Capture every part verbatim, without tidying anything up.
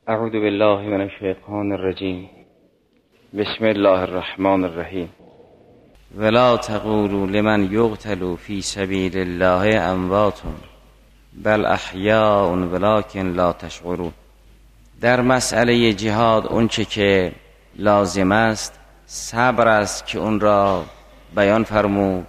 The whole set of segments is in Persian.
اعوذ بالله من الشیطان الرجیم. بسم الله الرحمن الرحیم. ولا تقولوا لمن یقتل فی سبیل الله اموات بل احیاء ولکن لا تشعرون. در مسئله جهاد اونچه که لازم است صبر است که اون را بیان فرمود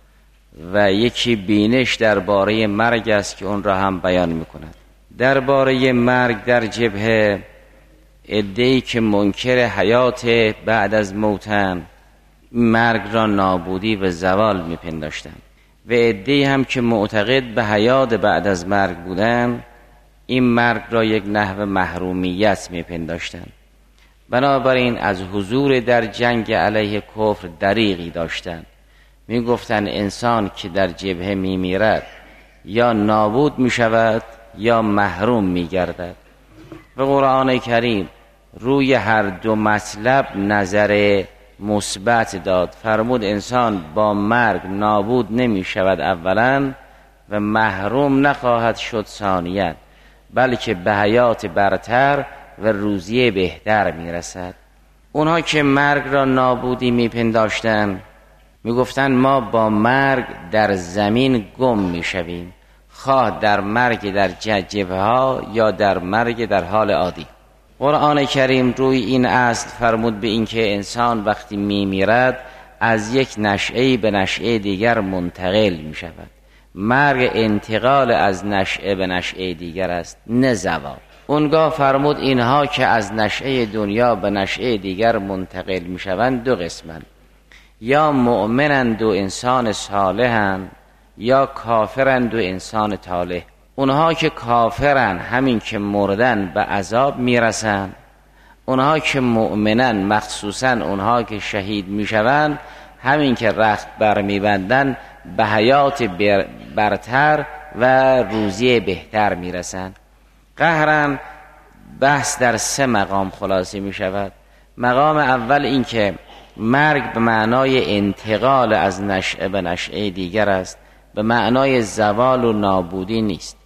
و یکی بینش درباره مرگ است که اون را هم بیان میکند. درباره مرگ در جبهه عده‌ای که منکر حیات بعد از موتن مرگ را نابودی و زوال میپنداشتند و عده‌ای هم که معتقد به حیات بعد از مرگ بودند این مرگ را یک نحو محرومیت میپنداشتند. بنابراین از حضور در جنگ علیه کفر دریغی داشتند. میگفتند انسان که در جبهه میمیرد یا نابود میشود یا محروم میگردد. و قرآن کریم روی هر دو مطلب نظر مثبت داد. فرمود انسان با مرگ نابود نمی شود اولا و محروم نخواهد شد ثانیا، بلکه به حیات برتر و روزی بهتر می رسد. اونها که مرگ را نابودی می پنداشتن می گفتن ما با مرگ در زمین گم می شویم، خواه در مرگ در جبهه ها یا در مرگ در حال عادی. قرآن کریم روی این اصل فرمود به این که انسان وقتی می میرد از یک نشعه به نشعه دیگر منتقل می شود. مرگ انتقال از نشعه به نشعه دیگر است، نه زوال. اونگاه فرمود اینها که از نشعه دنیا به نشعه دیگر منتقل می شوند دو قسمند، یا مؤمنند و انسان صالحند یا کافرند و انسان طالح. اونها که کافرن همین که مردن به عذاب میرسن، اونها که مؤمنن مخصوصا اونها که شهید میشوند همین که رخت بر میبندن به حیات برتر و روزی بهتر میرسن. قهرن بحث در سه مقام خلاصه میشود. مقام اول این که مرگ به معنای انتقال از نشعه به نشعه دیگر است، به معنای زوال و نابودی نیست.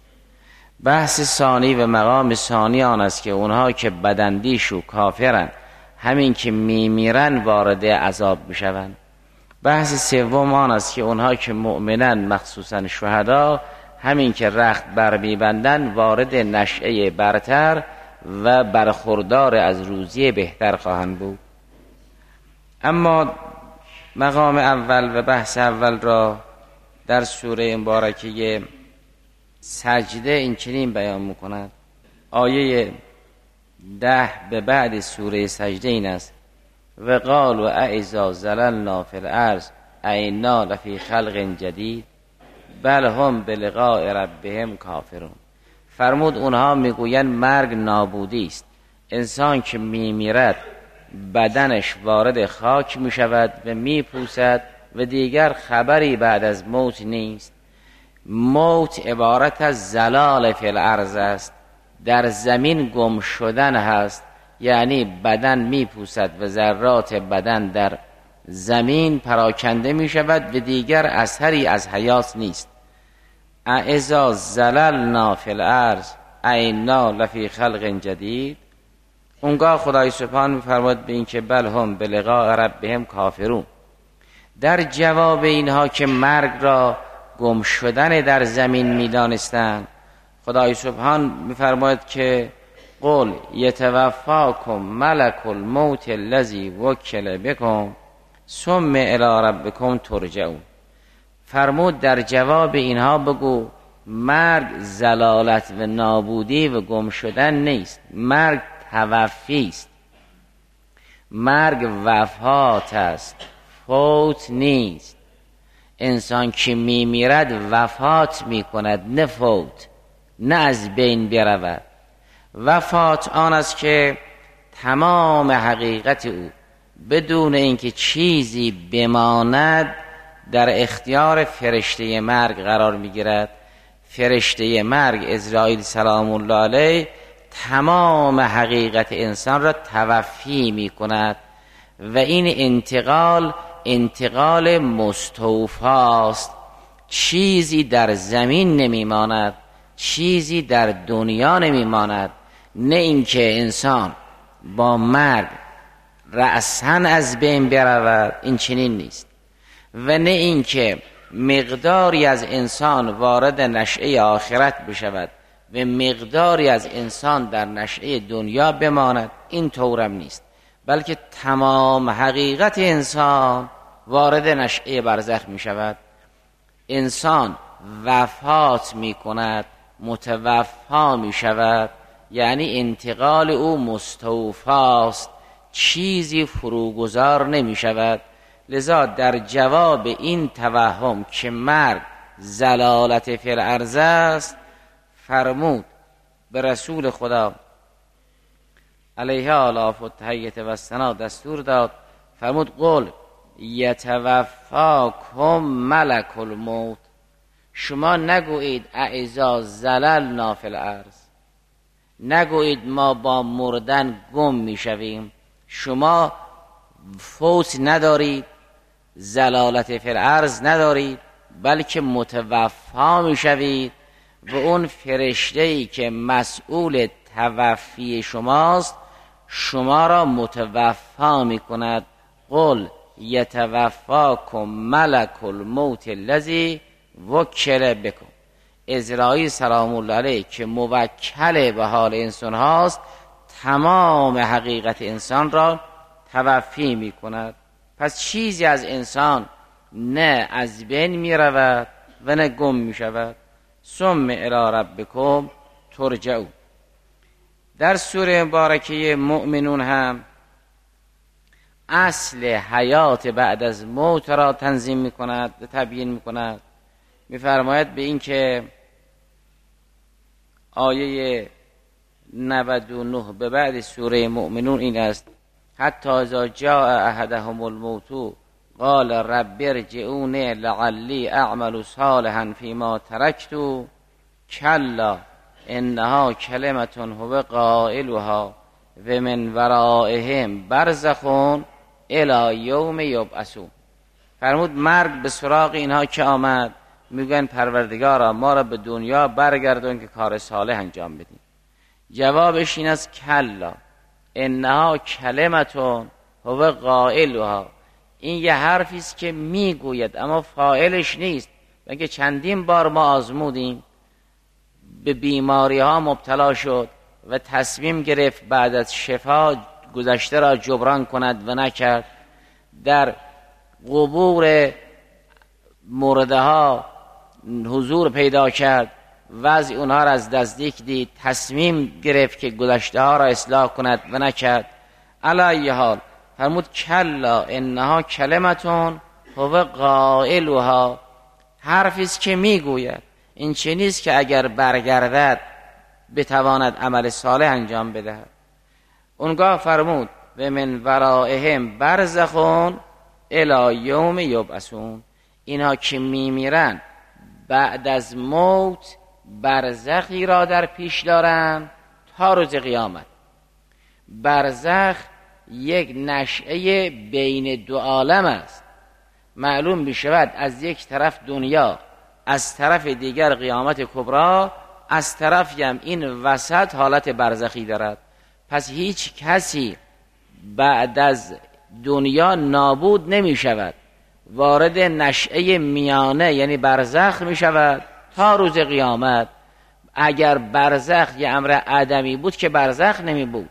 بحث ثانی و مقام ثانی آن است که اونها که بداندیش و کافرن همین که میمیرن وارد عذاب میشوند. بحث سوم آن است که اونها که مؤمنن مخصوصا شهدا همین که رخت بر میبندن وارد نشعه برتر و برخوردار از روزی بهتر خواهند بود. اما مقام اول و بحث اول را در سوره مبارکه سجده این چنین بیان میکند. آیه ده به بعد سوره سجده این است: و قال و اذا زللنا فی الارض اینا لفی خلق جدید بل هم بلقاء ربهم کافرون. فرمود اونها میگویند مرگ نابودی است. انسان که میمیرد بدنش وارد خاک میشود و میپوسد و دیگر خبری بعد از موت نیست. موت عبارت از زلال فی الارض است، در زمین گم شدن هست، یعنی بدن میپوسد و ذرات بدن در زمین پراکنده میشود و دیگر اثری از حیات نیست. اذا زللنا فی الارض اینا لفی خلق جدید. اونگاه خدای سبحان میفرماد به این که بل هم بلقاء ربهم کافرون. در جواب اینها که مرگ را گم شدن در زمین میدانستند خدای سبحان میفرماید که قل یتوفاکم ملک الموت الذی وکل بکم ثم الی ربکم ترجعون. فرمود در جواب اینها بگو مرگ زلالت و نابودی و گم شدن نیست، مرگ توفی است، مرگ وفات است، فوت نیست. انسان که میمیرد وفات میکند، نه فوت، نه از بین برود. وفات آن است که تمام حقیقت او بدون اینکه چیزی بماند در اختیار فرشته مرگ قرار میگیرد. فرشته مرگ عزراییل سلام الله علیه تمام حقیقت انسان را توفی میکند و این انتقال انتقال مستوفاست. چیزی در زمین نمیماند، چیزی در دنیا نمیماند. نه اینکه انسان با مرگ رأساً از بین برود، این چنین نیست، و نه اینکه مقداری از انسان وارد نشأه آخرت بشود و مقداری از انسان در نشأه دنیا بماند، این طورم نیست، بلکه تمام حقیقت انسان وارد نشأه برزخ می شود. انسان وفات می کند، متوفا می شود، یعنی انتقال او مستوفاست، چیزی فروگذار نمی شود. لذا در جواب این توهم که مرگ ضلالت فی الارض است، فرمود به رسول خدا علیه آلاف و تحیت و ثنا دستور داد، فرمود قل یتوفاکم ملک الموت، شما نگویید اذا ضللنا فی الارض، نگویید ما با مردن گم می شویم، شما فوت ندارید، ضلالت فی الارض ندارید، بلکه متوفا می شوید و اون فرشته‌ای که مسئول توفی شماست شما را متوفا می کند. قل یتوفاکم ملک الموت الذی وکل بکم، عزراییل سلام الله علیه که موکل به حال انسان هاست تمام حقیقت انسان را توفی می کند. پس چیزی از انسان نه از بین می رود و نه گم می شود. ثم الی ربکم ترجعون. در سوره مبارکه مؤمنون هم اصل حیات بعد از موت را تنظیم می کند، تبیین می کند. می فرماید به این که آیه نود و نه به بعد سوره مؤمنون این است: حتی اذا جاء احدهم الموت قال رب ارجعون لعلی اعمل صالحا فيما تركت كلا انها کلمة هو قائلها و من ورائهم برزخ الی یوم یبعثون. فرمود مرگ به سراغ اینها که آمد، میگن پروردگارا ما را به دنیا برگردون که کار صالح انجام بدیم. جوابش این است کلا انها کلمة هو قائلها، این یه حرفی است که میگوید اما فاعلش نیست. بلکه چندین بار ما آزمودیم، به بیماری ها مبتلا شد و تصمیم گرفت بعد از شفا گذشته را جبران کند و نکرد. در قبور مرده ها حضور پیدا کرد، وضع اونها را از نزدیک دید، تصمیم گرفت که گذشته ها را اصلاح کند و نکرد. علی ای حال فرمود کلا انها کلمتون هو قائلها، حرفی است که میگوید. این چه نیست که اگر برگردد بتواند عمل صالح انجام بدهد. اونگاه فرمود و من ورائهم برزخون الی یوم یبعثون، اینها که میمیرن بعد از موت برزخی را در پیش دارن تا روز قیامت. برزخ یک نشأه بین دو عالم است. معلوم می شود از یک طرف دنیا، از طرف دیگر قیامت کبری، از طرفی هم این وسط حالت برزخی دارد. پس هیچ کسی بعد از دنیا نابود نمی شود، وارد نشأه میانه یعنی برزخ می شود تا روز قیامت. اگر برزخ یه امر عدمی بود که برزخ نمی بود.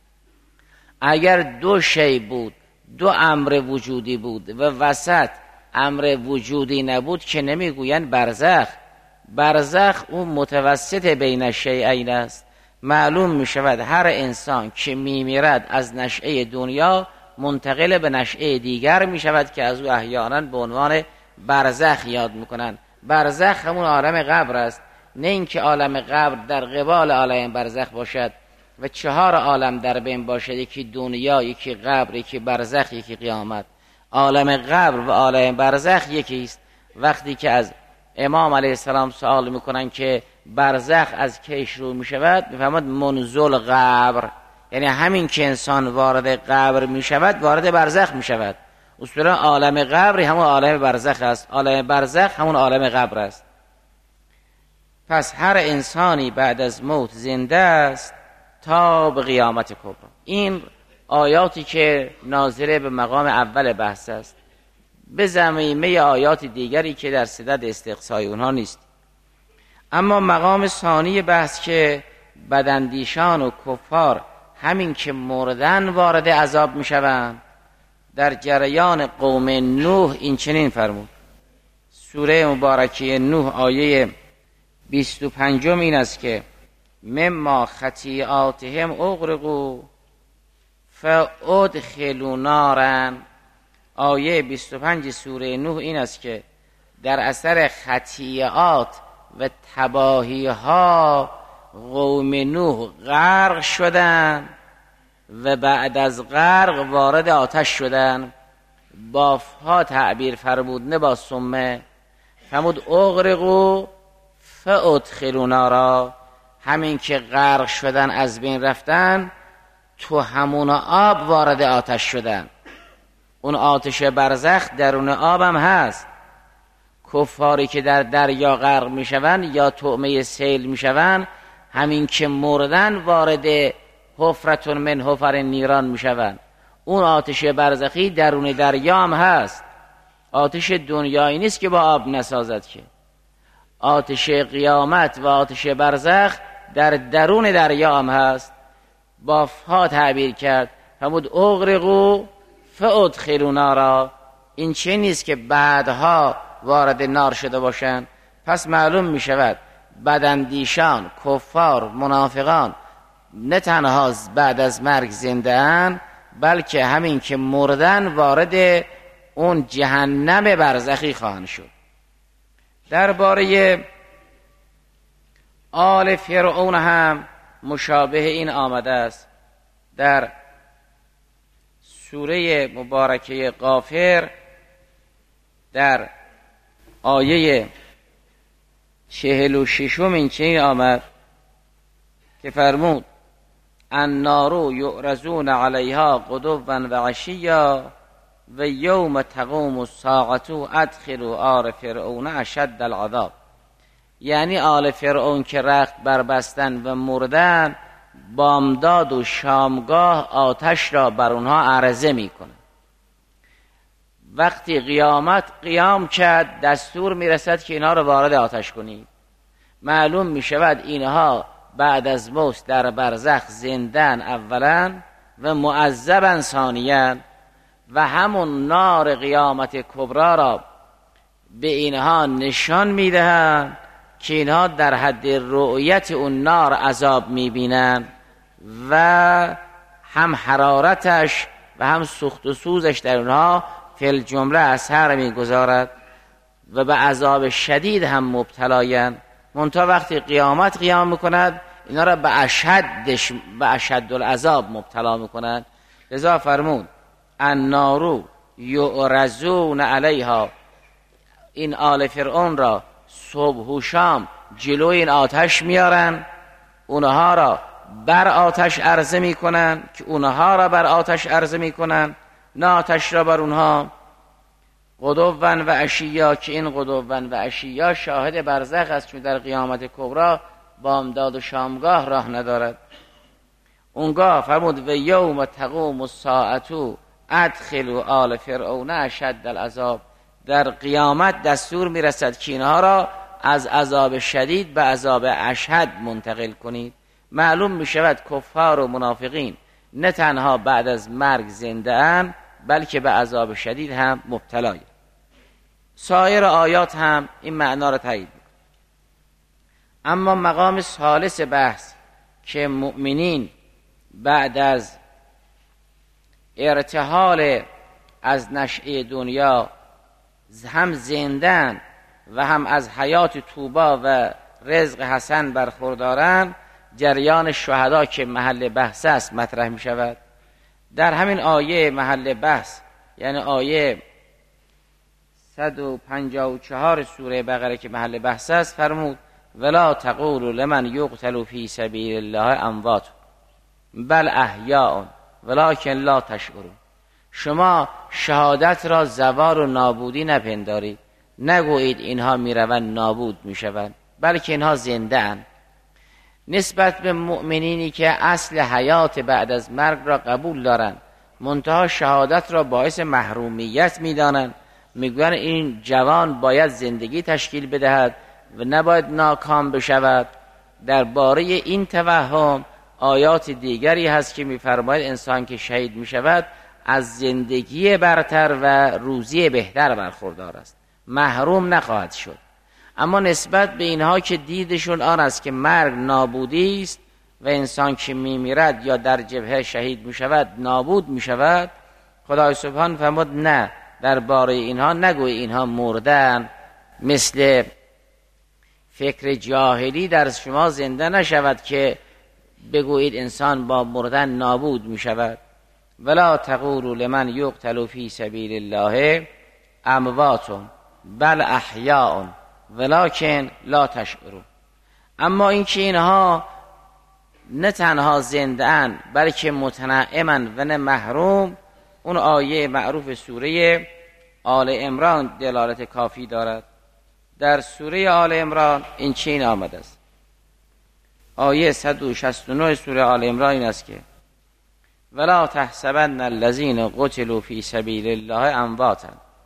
اگر دو شی بود، دو امر وجودی بود و وسط امر وجودی نبود که نمیگویند برزخ. برزخ اون متوسط بین شیئین است. معلوم می شود هر انسان که می میرد از نشأه دنیا منتقل به نشأه دیگر می شود که از او احیانا به عنوان برزخ یاد می کنند. برزخ همون عالم قبر است، نه اینکه عالم قبر در قبال عالم برزخ باشد و چهار عالم در بین باشد، یکی دنیا، یکی قبر، یکی برزخ، یکی قیامت. عالم قبر و عالم برزخ یکی است. وقتی که از امام علیه السلام سوال میکنن که برزخ از کی شروع میشود، میفهمد منزل قبر، یعنی همین که انسان وارد قبر میشود وارد برزخ میشود. اصولا عالم قبر همون عالم برزخ است، عالم برزخ همون عالم قبر است. پس هر انسانی بعد از موت زنده است تا به قیامت کبرا. این آیاتی که ناظره به مقام اول بحث است، به ضمیمه آیات دیگری که در صدد استقصای اونها نیست. اما مقام ثانی بحث که بداندیشان و کفار همین که مردن وارد عذاب می شوند، در جریان قوم نوح این چنین فرمود. سوره مبارکه نوح آیه بیست و پنجم این است که مما خطیئاتهم اغرقوا فادخلوا نارا. آیه بیست و پنج سوره نوح این است که در اثر خطیئات و تباهی ها قوم نوح غرق شدند و بعد از غرق وارد آتش شدند. بافها تعبیر فرمود نه با سمه، فرمود اغرقوا فادخلوا نارا. همین که غرق شدن از بین رفتن، تو همون آب وارد آتش شدن. اون آتش برزخ درون آب هم هست. کفاری که در دریا غرق می شوند یا طعمه سیل می شوند، همین که مردن وارد حفرتون من حفر نیران می شوند. اون آتش برزخی درون دریا هم هست. آتش دنیایی نیست که با آب نسازد، که آتش قیامت و آتش برزخ در درون دریا هم هست. بافها تعبیر کرد، فرمود اغرقوا فادخلوا نارا. این چه نیست که بعدها وارد نار شده باشند. پس معلوم می شود بداندیشان، کفار، منافقان نه تنها بعد از مرگ زنده اند، بلکه همین که مردن وارد اون جهنم برزخی خواهند شد. درباره آل فرعون هم مشابه این آمده است. در سوره مبارکه غافر در آیه چهل و ششم این چنین آمد که فرمود النار یعرضون علیها غدوا و عشیا و یوم تقوم الساعة ادخلوا آل فرعون اشد العذاب. یعنی آل فرعون که رخت بربستن و مردن، بامداد و شامگاه آتش را بر اونها عرضه می کنه. وقتی قیامت قیام کرد، دستور می رسد که اینها را وارد آتش کنید. معلوم می شود اینها بعد از موت در برزخ زندن اولا و معذبن ثانیا، و همون نار قیامت کبرا را به اینها نشان می دهند که اینها در حد رؤیت اون نار عذاب می بینند و هم حرارتش و هم سوخت و سوزش در اونها فی الجمله اثر می گذارد و به عذاب شدید هم مبتلایند. منتها وقتی قیامت قیام میکند، اینا را به اشدش به اشد العذاب مبتلا میکنند. لذا فرمود النار یعرضون علیها. این آل فرعون را صبح و شام جلوی این آتش میارن، اونها را بر آتش عرضه میکنن که اونها را بر آتش عرضه میکنن، نه آتش را بر اونها. غدوا و عشیا، که این غدوا و عشیا شاهد برزخ است، چون در قیامت کبرا بامداد و شامگاه راه ندارد. اونگاه فرمود و یوم تقوم الساعة ادخلوا آل فرعون اشد العذاب. در قیامت دستور میرسد که اینها را از عذاب شدید به عذاب اشد منتقل کنید. معلوم میشود کفار و منافقین نه تنها بعد از مرگ زنده اند، بلکه به عذاب شدید هم مبتلای. سایر آیات هم این معنا را تایید می‌کنند. اما مقام ثالث بحث که مؤمنین بعد از ارتحال از نشأه دنیا هم زندن و هم از حیات طوبا و رزق حسن برخوردارن، جریان شهدا که محل بحث است مطرح می شود. در همین آیه محل بحث، یعنی آیه صد و پنجاه و چهار سوره بقره که محل بحث است، فرمود ولا تقولوا لمن یقتل فی سبیل الله اموات بل احیاء ولکن لا تشعرون. شما شهادت را زوال و نابودی نپندارید، نگویید اینها میروند نابود میشوند، بلکه اینها زنده اند. نسبت به مؤمنینی که اصل حیات بعد از مرگ را قبول دارن، منتها شهادت را باعث محرومیت میدانند، میگویند این جوان باید زندگی تشکیل بدهد و نباید ناکام بشود. درباره این توهم آیات دیگری هست که میفرماید انسان که شهید میشود از زندگی برتر و روزی بهتر برخوردار است، محروم نخواهد شد. اما نسبت به اینها که دیدشون آن است که مرگ نابودی است و انسان که میمیرد یا در جبهه شهید میشود نابود میشود، خدای سبحان فرمود نه، درباره اینها نگوی اینها مردن، مثل فکر جاهلی در شما زنده نشود که بگویید انسان با مردن نابود میشود. ولا تقولوا لمن یقتل فی سبیل الله اموات بل احیاء ولکن لا تشعرون. اما اینکه اینها نه تنها زنده اند بلکه متنعمن و نه محروم، اون آیه معروف سوره آل عمران دلالت کافی دارد. در سوره آل عمران این چین آمده است، آیه صد و شصت و نه سوره آل عمران این است که ولا تحسبن الذین قتلوا فی سبیل الله امواتا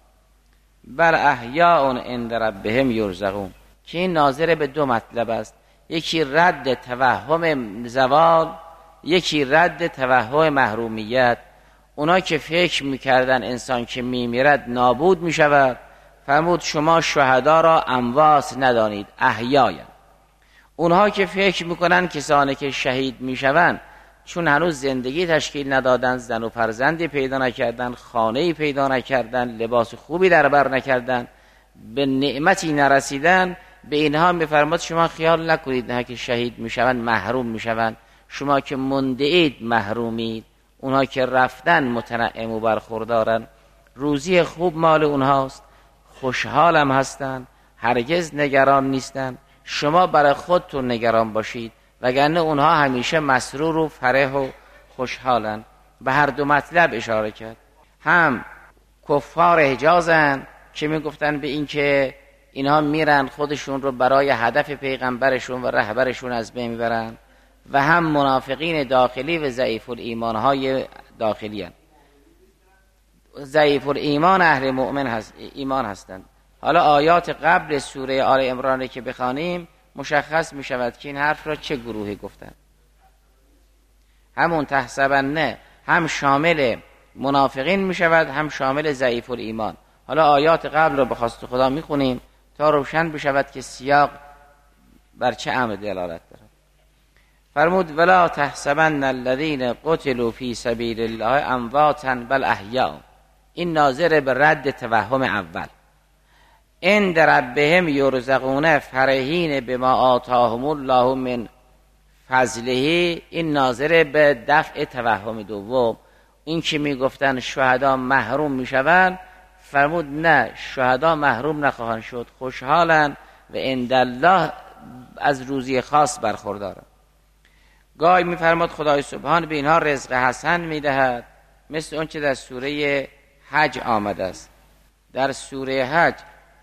بل احیاء عند ربهم یرزقون، که این ناظر به دو مطلب است، یکی رد توهم زوال، یکی رد توهم محرومیت. اونا که فکر میکردن انسان که میمیرد نابود میشود، فرمود شما شهدا را اموات ندانید، احیاء. اونها که فکر میکنن کسانی که شهید میشوند چون هنوز زندگی تشکیل ندادن، زن و فرزندی پیدا نکردن، خانه‌ای پیدا نکردن، لباس خوبی در بر نکردن، به نعمتی نرسیدن، به اینها میفرماد شما خیال نکنید نه که شهید میشوند محروم میشوند، شما که مونده اید محرومید. اونها که رفتن متنعم و برخوردارن، روزی خوب مال اونهاست، خوشحالم هستن، هرگز نگران نیستن. شما برای خودتون نگران باشید، وگرنه اونها همیشه مسرور و فرح و خوشحالن. به هر دو مطلب اشاره کرد، هم کفار حجازن که میگفتن به این که اینها میرن خودشون رو برای هدف پیغمبرشون و رهبرشون از بین میبرن، و هم منافقین داخلی و ضعیف الایمان های داخلی هن. ضعیف الایمان اهل مؤمن هست، ایمان هستند. حالا آیات قبل سوره آل عمران که بخوانیم مشخص می شود که این حرف را چه گروهی گفتن. همون تحسبن هم شامل منافقین می شود، هم شامل ضعیف الایمان. حالا آیات قبل را به خواست خدا می خونیم تا روشن بشود که سیاق بر چه امر دلالت دارد. فرمود ولا تحسبن الذین قتلوا فی سبیل الله امواتا بل احیاء. این ناظر به رد توهم اول. عند ربهم یرزقون فرحین بما آتاهم الله من فضله. این ناظر به دفع توهم دوم. این که میگفتن شهدا محروم میشوند، فرمود نه، شهدا محروم نخواهند شد، خوشحالن و عند الله از روزی خاص برخوردارن. گاهی میفرماد خدای سبحان به اینها رزق حسن میدهد، مثل اون که در سوره حج آمده است. در سوره حج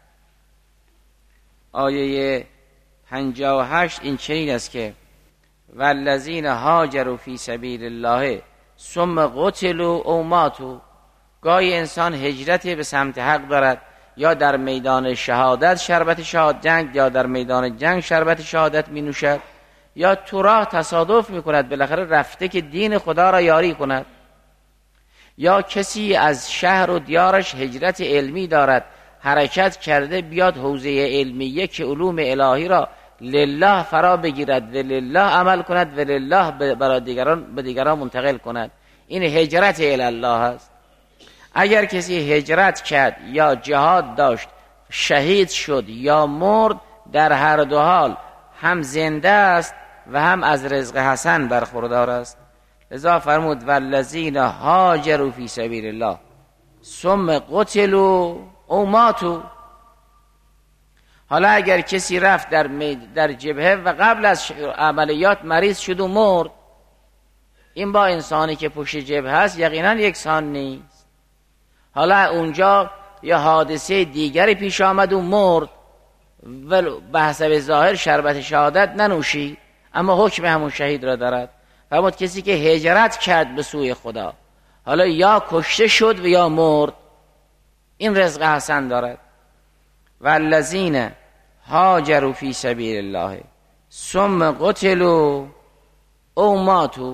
آیه پنجاه و هشت این چنین است که والذین هاجروا فی سبیل الله ثم قتلوا او ماتوا. گاهی انسان هجرت به سمت حق دارد، یا در میدان شهادت شربت شهادت جنگ، یا در میدان جنگ شربت شهادت می نوشد، یا تو راه تصادف می کند بالاخره رفته که دین خدا را یاری کند، یا کسی از شهر و دیارش هجرت علمی دارد، حرکت کرده بیاد حوزه علمیه که علوم الهی را لله فرا بگیرد و لله عمل کند و لله برای دیگران به دیگران منتقل کند. این هجرت الی الله است. اگر کسی هجرت کرد یا جهاد داشت، شهید شد یا مرد، در هر دو حال هم زنده است و هم از رزق حسن برخوردار است. لذا فرمود والذین هاجروا فی سبیل الله ثم قتلوا او ماتوا. حالا اگر کسی رفت در در جبهه و قبل از عملیات مریض شد و مرد، این با انسانی که پشت جبهه است یقینا یکسان نیست. حالا اونجا یه حادثه دیگری پیش آمد و مرد و به حسب ظاهر شربت شهادت ننوشید، اما حکم همون شهید را دارد. فرمود کسی که هجرت کرد به سوی خدا، حالا یا کشته شد و یا مرد، این رزق حسن دارد. و الذین هاجروا فی سبیل الله ثم قتلوا او ماتوا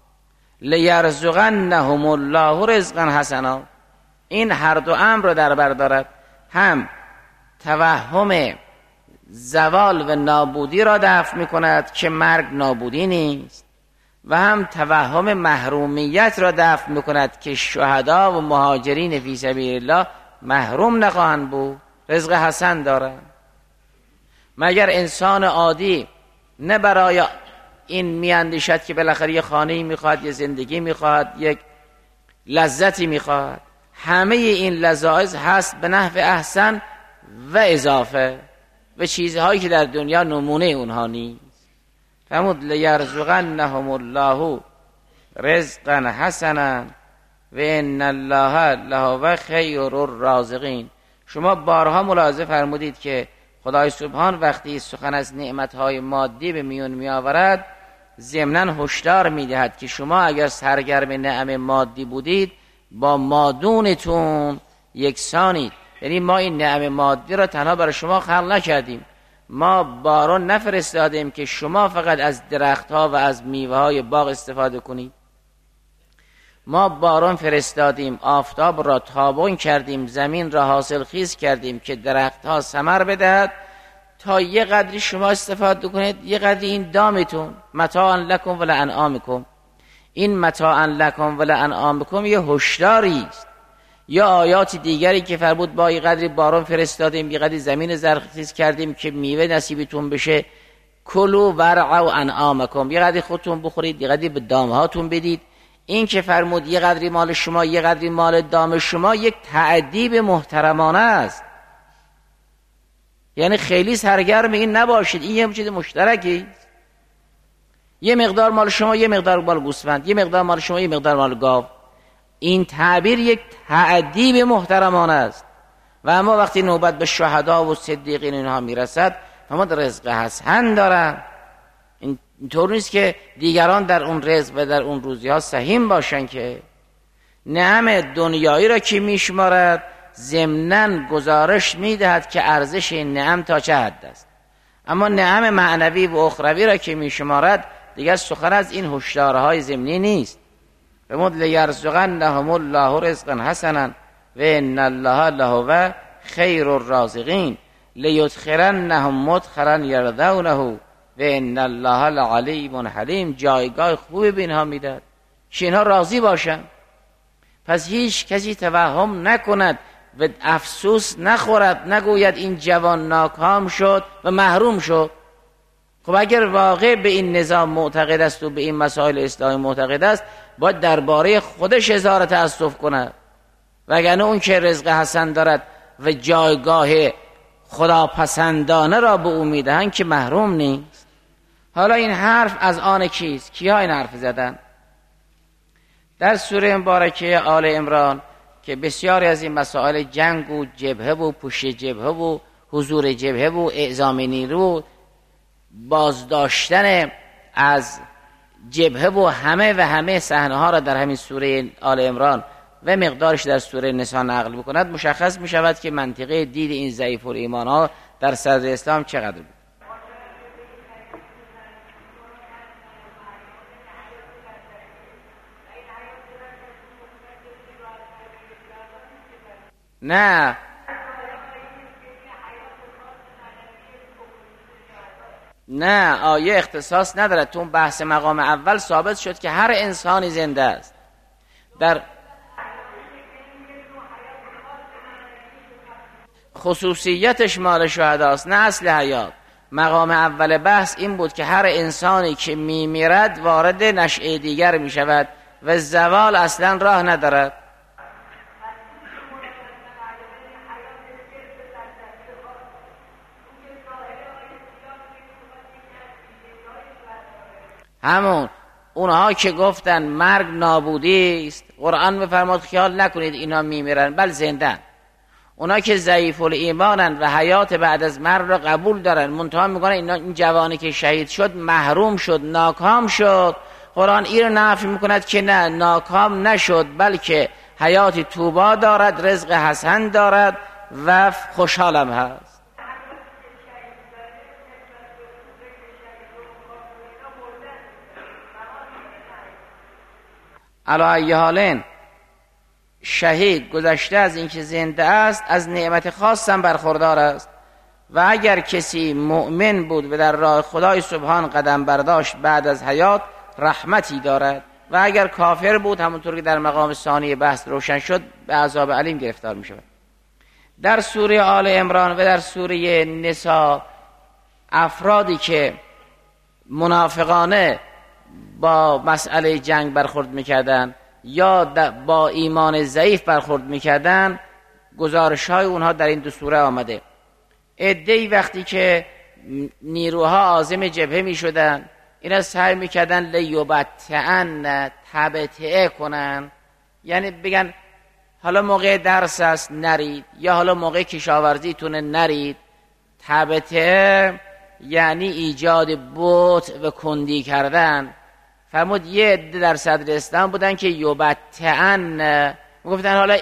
لیرزقنهم الله رزقا حسنا. این هر دو امر را در بر دارد، هم توهم زوال و نابودی را دفع می کند که مرگ نابودی نیست، و هم توهم محرومیت را دفع می کند که شهدا و مهاجرین فی سبیل الله محروم نخواهند بود، رزق حسن دارند. مگر انسان عادی نه برای این میاندیشد که بالاخره یه خانه‌ای میخواد، یه زندگی میخواد، یک لذتی میخواد؟ همه این لذایز هست به نحو احسن و اضافه و چیزهایی که در دنیا نمونه اونها نیست. فرمود لیرزقنهم الله رزقا حسنا و ان الله لهو خیر الرازقین. شما بارها ملاحظه فرمودید که خدای سبحان وقتی سخن از نعمتهای مادی به میون می آورد ضمناً هشدار می دهد که شما اگر سرگرم نعم مادی بودید با مادونتون یکسانید. یعنی ما این نعم مادی را تنها برای شما خلق نکردیم، ما باران نفرستادیم که شما فقط از درختها و از میوه های باغ استفاده کنید. ما باران فرستادیم، آفتاب را تابان کردیم، زمین را حاصل خیز کردیم که درختها ثمر بدهد تا یه قدری شما استفاده کنید، یه قدری این دامتون. متاعا لکم و لانعامکم. این متاعا لکم و لانعامکم یه هشداری است. یا آیات دیگری که فرمود با یه قدری باران فرستادیم، یه قدری زمین زرخیز کردیم که میوه نصیبتون بشه. کلوا ورعوا انعامکم، یه قدری خودتون بخورید، یه قدری به دامهاتون بدید. این که فرمود یه قدری مال شما، یه قدری مال دام شما، یک تأدیب محترمانه است. یعنی خیلی سرگرم این نباشید، این یه چیز مشترکی. یه مقدار مال شما، یه مقدار مال گوسفند، یه مقدار مال شما، یه مقدار مال گاو. این تعبیر یک تأدیب محترمانه است. و اما وقتی نوبت به شهدا و صدیقین اینها میرسد، فرمود رزق حسن دارن. اینطور نیست که دیگران در اون رزق و در اون روزی ها سهیم باشن، که نعم دنیایی را که میشمارد ضمناً گزارش میدهد که ارزش این نعم تا چه حد است. اما نعم معنوی و اخروی را که میشمارد دیگر سخن از این هشدارهای ضمنی نیست. فرمود لیرزقنهم الله رزقا حسنا و ان الله لهو خیر الرازقین لیدخلنهم مدخلا یرضونه و ان الله لعلیم حلیم. جایگاه خوبی به اینها میداد که اینها راضی باشن. پس هیچ کسی توهم نکند و افسوس نخورد، نگوید این جوان ناکام شد و محروم شد. خب اگر واقع به این نظام معتقد است و به این مسائل اسلامی معتقد است، باید درباره خودش اظهار تأسف کند، وگرنه اون که رزق حسن دارد و جایگاه خداپسندانه را به او میدهند که محروم نیست. حالا این حرف از آن کیست؟ کیا این حرف زدن؟ در سوره مبارکه آل عمران که بسیاری از این مسائل جنگ و جبهه و پوش جبهه و حضور جبهه و اعزام نیرو، بازداشتن از جبهه و همه و همه صحنه ها را در همین سوره آل عمران و مقدارش در سوره نساء نقل بکند، مشخص می شود که منطقه دید این ضعیف الایمان ها در صدر اسلام چقدر بود. نه نه آیه اختصاص ندارد. تو بحث مقام اول ثابت شد که هر انسانی زنده است. در خصوصیتش مال شهداست، نه اصل حیات. مقام اول بحث این بود که هر انسانی که میمیرد وارد نشأه دیگر میشود و زوال اصلا راه ندارد. همون اونها که گفتن مرگ نابودی است، قرآن میفرماد خیال نکنید اینا میمیرن، بل زندن. اونا که ضعیف الایمانن و حیات بعد از مرگ رو قبول دارن، منتها میگن اینا این جوانی که شهید شد محروم شد، ناکام شد. قرآن این رو نفی میکند که نه، ناکام نشد، بلکه حیات طوبا دارد، رزق حسن دارد و خوشحالم هست. علی ای حالین شهید گذشته از اینکه زنده است از نعمت خاص هم برخوردار است و اگر کسی مؤمن بود و در راه خدای سبحان قدم برداشت بعد از حیات رحمتی دارد و اگر کافر بود همونطور که در مقام ثانی بحث روشن شد به عذاب علیم گرفتار می شود. در سوره آل عمران و در سوره نساء افرادی که منافقانه با مسئله جنگ برخورد میکردن یا با ایمان ضعیف برخورد میکردن، گزارش های اونها در این دو سوره آمده. عده‌ای وقتی که نیروها عازم جبهه میشدن، اینا سعی میکردن لیبتعن، تبتعه کنن، یعنی بگن حالا موقع درس است نرید، یا حالا موقع کشاورزی تونه نرید. تبتعه یعنی ایجاد بطء و کندی کردن. فرمود یه عده در صدر اسلام بودن که یبتعن، میگفتن حالا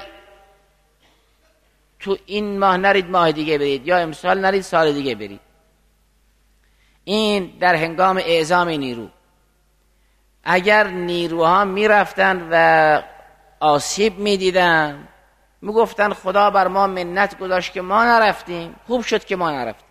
تو این ماه نرید ماه دیگه برید، یا امسال نرید سال دیگه برید. این در هنگام اعزام نیرو. اگر نیروها میرفتن و آسیب میدیدن میگفتن خدا بر ما منت گذاشت که ما نرفتیم، خوب شد که ما نرفتیم.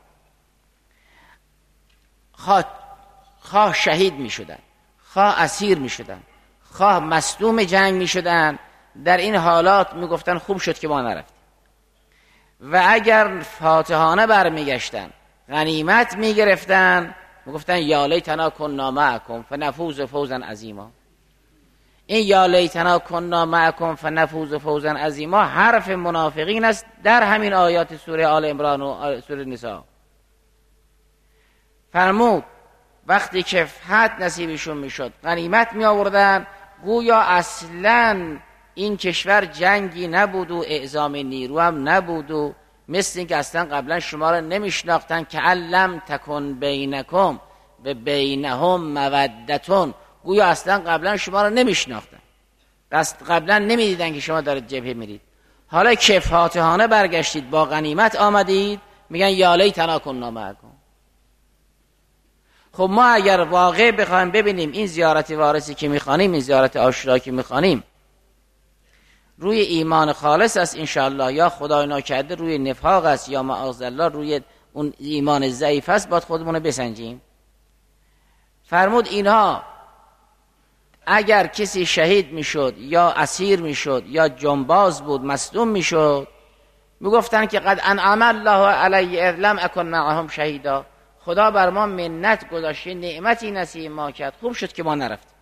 خواه, خواه شهید می شدن، خواه اسیر می شدن، خواه مصدوم جنگ می شدن، در این حالات می گفتن خوب شد که ما نرفتیم. و اگر فاتحانه برمی گشتن غنیمت می گرفتن می گفتن یا لیتنا کنا معکم فنفوز فوزا عظیما. این یا لیتنا کنا معکم فنفوز فوزا عظیما حرف منافقین است در همین آیات سوره آل عمران و سوره نساء. فرمود وقتی که فتح نصیبشون میشد غنیمت می آوردن، گویا اصلا این کشور جنگی نبود و اعزام نیرو هم نبود و مثل این که اصلا قبلا شما را نمیشناختن که علم تکن بینکم و بینهم مودتون، گویا اصلا قبلا شما را نمیشناختن، دست قبلا نمیدیدن که شما دارید جبهه میرید. حالا که فاتحانه برگشتید با غنیمت آمدید میگن یا لیتنا کنا معکم. خب ما اگر واقع بخوایم ببینیم این زیارت وارثی که میخوانیم، این زیارت عاشورا که میخوانیم روی ایمان خالص است انشاءالله، یا خدای ناکرده روی نفاق است، یا معاذالله روی اون ایمان ضعیف است، باید خودمون رو بسنجیم. فرمود اینها اگر کسی شهید میشد یا اسیر میشد یا جنباز بود مصدوم میشد میگفتن که قد انعم الله علی اذ لم اکن معهم شهیدا، خدا بر ما منت گذاشته، نعمتی نصیب ما کرد، خوب شد که ما نرفتیم.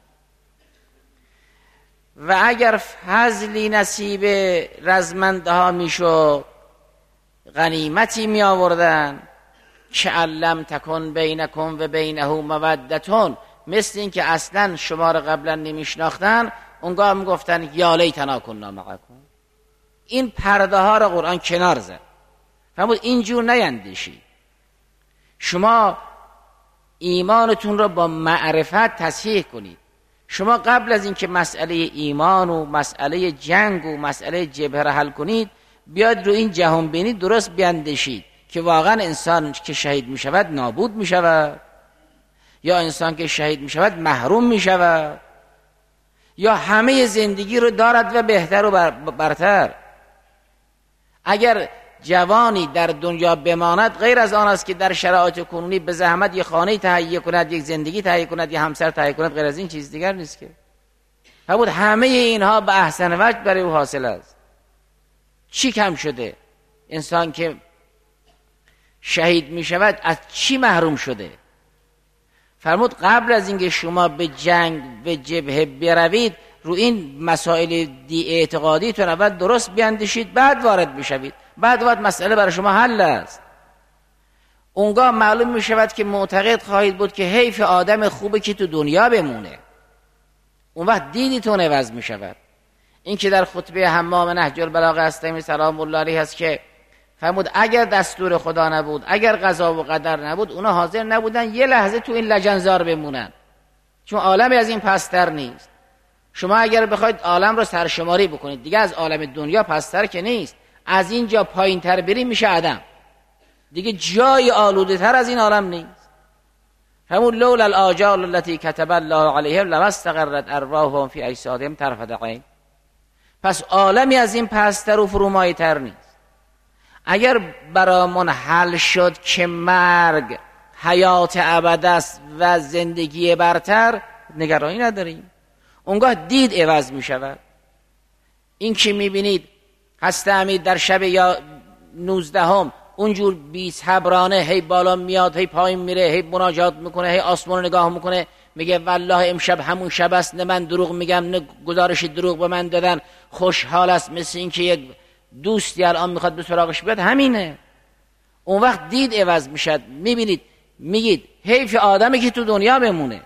و اگر فضلی نصیب رزمنده ها میشد غنیمتی می آوردن که علم تکن بینکم و بینه مودتون، مثل این که اصلا شما را قبلا نمیشناختن، اونگاه میگفتن یا لیتنا کنا معکم. این پرده ها را قرآن کنار زد. فرمود اینجور نیندیشید، شما ایمانتون را با معرفت تصحیح کنید. شما قبل از اینکه مسئله ایمان و مسئله جنگ و مسئله جبهه را حل کنید، بیاد رو این جهان بینی درست بیندیشید که واقعا انسان که شهید می شود نابود می شود، یا انسان که شهید می شود محروم می شود، یا همه زندگی رو دارد و بهتر و برتر. اگر جوانی در دنیا بماند غیر از آن است که در شرایط کنونی به زحمت یک خانه تهیه کند، یک زندگی تهیه کند، یک همسر تهیه کند، غیر از این چیز دیگر نیست که. فرمود همه اینها به احسن وجه برای او حاصل است. چی کم شده؟ انسان که شهید می شود از چی محروم شده؟ فرمود قبل از اینکه شما به جنگ به جبهه بروید رو این مسائل دی اعتقادیتون اول درست بیاندیشید، بعد وارد بشوید، بعد وقت مسئله برای شما حل است. اونگاه معلوم می شود که معتقد خواهید بود که حیف آدم خوبه که تو دنیا بمونه. اون وقت دیدیتون عوض می شود. این که در خطبه حمام نهج البلاغه هستیم سلام الله علیه هست که فرمود اگر دستور خدا نبود، اگر قضا و قدر نبود، اونا حاضر نبودن یه لحظه تو این لجنزار بمونن، چون عالمی از این پستر نیست. شما اگر بخواید عالم رو سرشماری بکنید، دیگه از عالم دنیا پستر که نیست، از اینجا پایین تر بریم میشه عدم، دیگه جای آلوده تر از این عالم نیست. همون لولا الاجال التي كتب الله عليهم لما استقرت ارواحهم في اجسادهم طرفة عین. پس عالمی از این پستر و فرومایه تر نیست. اگر برامون حل شد که مرگ حیات ابد است و زندگی برتر، نگرانی نداریم. اونگاه دید عوض می شود. این که می بینید هست امیر در شب یا نوزدهم اونجور بی صبرانه هی بالا میاد، هی پایین میره، هی مناجات میکنه، هی آسمان نگاه میکنه، میگه والله امشب همون شب است، نه من دروغ میگم نه گزارش دروغ به من دادن، خوشحال است، مثل این که یک دوستی الان میخواد به سراغش بیاد. همینه. اون وقت دید عوض میشد. میبینید میگید حیف آدمی که تو دنیا بمونه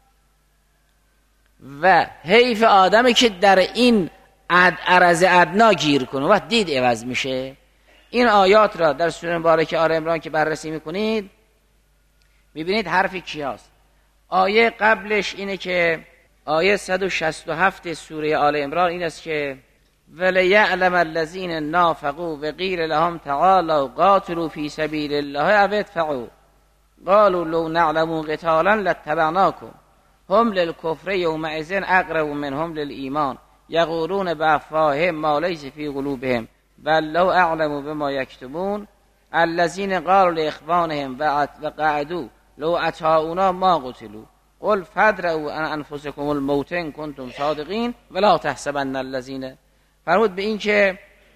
و حیف آدمی که در این عد عرض ادنا گیر کنه. وقت دید عوض میشه. این آیات را در سوره مبارکه آل عمران که بررسی میکنید میبینید حرف کیاست. آیه قبلش اینه که آیه صد و شصت و هفت سوره آل عمران این است که وَلِيَعْلَمَ الَّذِينَ نَافَقُوا وَقِيلَ لَهُمْ تَعَالَوْا قَاتِلُوا فِي سَبِيلِ اللَّهِ أَوِ ادْفَعُوا قَالُوا لَوْ نَعْلَمُ قِتَالًا لَاتَّبَعْنَاكُمْ هُمْ لِلْكُفْرِ يَوْمَئِذٍ أَقْرَبُ مِنْهُمْ لِلْإِيمَانِ يَقُولُونَ بِأَفْوَاهِهِمْ مَا لَيْسَ فِي قُلُوبِهِمْ وَاللَّهُ أَعْلَمُ بِمَا يَكْتُمُونَ الَّذِينَ قَالُوا لِإِخْوَانِهِمْ وَقَعَدُوا لَوْ أَطَاعُونَا مَا قُتِلُوا قُلْ فَادْرَءُوا عَنْ أَنفُسِكُمُ الْمَوْتَ إِن كُنتُمْ صَادِقِينَ وَلَا تَحْسَبَنَّ الَّذِينَ. فرمود به این که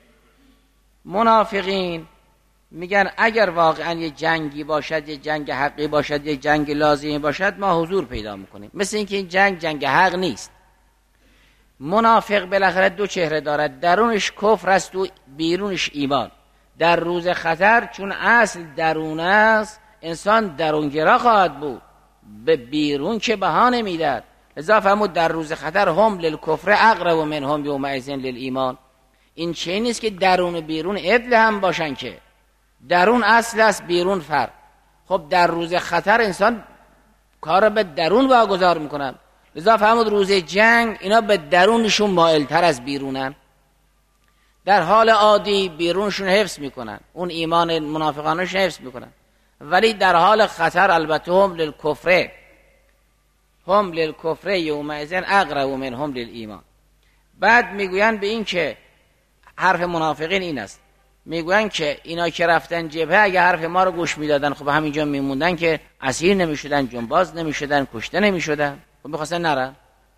منافقین میگن اگر واقعا یه جنگی باشد، یه جنگ حقی باشد، یه جنگ لازمی باشد، ما حضور پیدا میکنیم. مثل اینکه این جنگ جنگ حق نیست. منافق بالاخره دو چهره دارد، درونش کفر است و بیرونش ایمان. در روز خطر چون اصل درون است، انسان درونگرا خواهد بود، به بیرون که بهانه میداد. لذا فرمود در روز خطر هم للکفر اقرب منهم یومئذ للایمان. این چه نیست که درون و بیرون عدل هم باشن، که درون اصل است بیرون فرق. خب در روز خطر انسان کار به درون واگذار میکنن. لذا فرمود روز جنگ اینا به درونشون مائلتر از بیرونن. در حال عادی بیرونشون حفظ میکنن، اون ایمان منافقانش حفظ میکنن، ولی در حال خطر البته هم للکفر هم للکفر یومئذ اقرب منهم للایمان. بعد میگوین به این که حرف منافقین این است، میگوین که اینا که رفتن جبهه اگه حرف ما رو گوش میدادن خب همینجا میموندن که اسیر نمیشدن، جنباز نمیشدن، کشته نمیشدن، خب میخواستن نرن.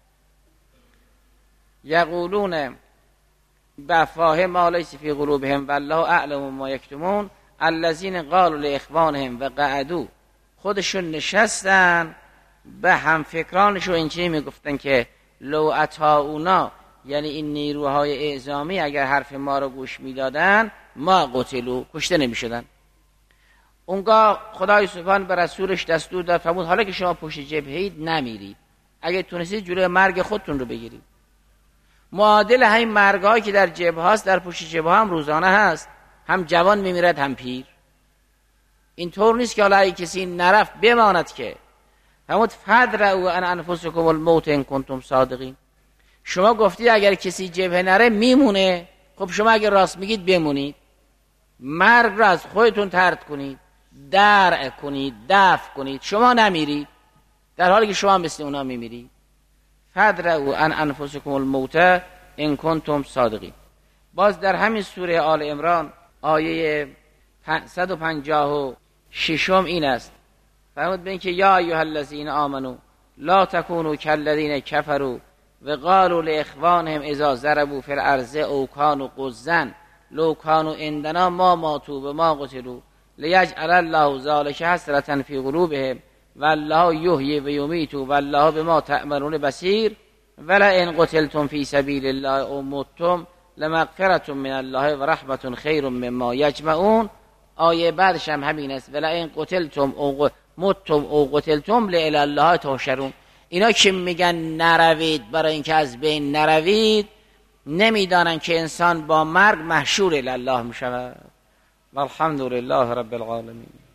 یقولون بافواههم ما لیس فی قلوبهم والله اعلم ما یکتمون الذین قالوا لاخوانهم وقعدوا. خودشون نشستن به هم فکرانشو اینجوری میگفتن که لو اطاعونا، یعنی این نیروهای اعزامی اگر حرف ما رو گوش میدادن ما قتلوا، کشته نمیشدن. اونگاه خدای سبحان به رسولش دستور داد فرمود حالا که شما پشت جبهه اید نمیرید، اگه تونستید جلوی مرگ خودتون رو بگیرید. معادل همین مرگ‌هایی که در جبهه هست در پشت جبهه هم روزانه هست، هم جوان میمیرد هم پیر. این طور نیست که حالا اگه کسی نرفت بماند که. فرمود فدرعوا عن انفسکم الموت ان کنتم صادقین. شما گفتید اگر کسی جبهه نره میمونه، خب شما اگر راست میگید بمونید، مرگ را از خودتون طرد کنید، درع کنید، دفع کنید، شما نمیرید در حالی که شما مثل اونا میمیرید. فدرعوا عن انفسکم الموت ان کنتم صادقین. باز در همین سوره آل عمران آیه صد و پنجاه و شش این است، فرمود به این که یا ایها الذین آمنوا لا تکونوا کالذین کفروا وقالوا لاخوانهم اذا ضربوا فی الارض او کانوا غزا لو کانوا عندنا ما ماتوا وما قتلوا لیجعل الله ذلک حسرة فی قلوبهم والله یحیی و یمیت والله بما تعملون بصیر ولئن قتلتم فی سبیل الله او متم لمغفرة من الله و رحمة خیر مما یجمعون. آیه بعدش هم همین است، ولئن قتلتم او متم او قتلتم لإلی الله تحشرون. اینا که میگن نروید برای اینکه از بین نروید، نمیدانن که انسان با مرگ محشور الی الله میشود والحمد لله رب العالمین.